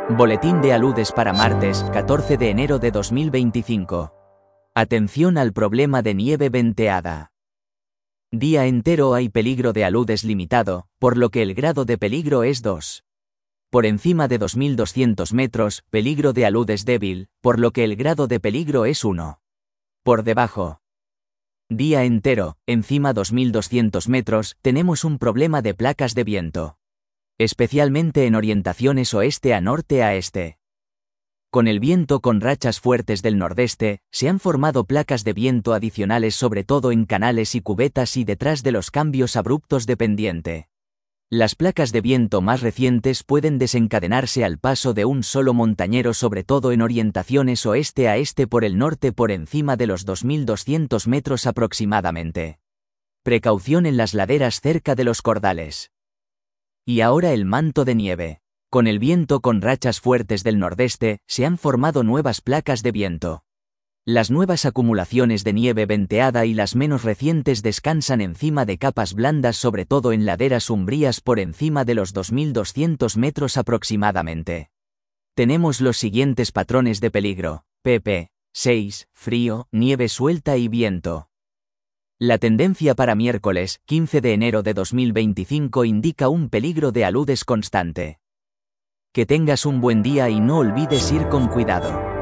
Boletín de aludes para martes, 14 de enero de 2025. Atención al problema de nieve venteada. Día entero hay peligro de aludes limitado, por lo que el grado de peligro es 2. Por encima de 2200 metros, peligro de aludes débil, por lo que el grado de peligro es 1. Por debajo. Día entero, encima 2200 metros, tenemos un problema de placas de viento. Especialmente en orientaciones oeste a norte a este. Con el viento con rachas fuertes del nordeste, se han formado placas de viento adicionales sobre todo en canales y cubetas y detrás de los cambios abruptos de pendiente. Las placas de viento más recientes pueden desencadenarse al paso de un solo montañero sobre todo en orientaciones oeste a este por el norte por encima de los 2200 metros aproximadamente. Precaución en las laderas cerca de los cordales. Y ahora el manto de nieve. Con el viento con rachas fuertes del nordeste, se han formado nuevas placas de viento. Las nuevas acumulaciones de nieve venteada y las menos recientes descansan encima de capas blandas sobre todo en laderas umbrías por encima de los 2200 metros aproximadamente. Tenemos los siguientes patrones de peligro: pp. 6, frío, nieve suelta y viento. La tendencia para miércoles, 15 de enero de 2025 indica un peligro de aludes constante. Que tengas un buen día y no olvides ir con cuidado.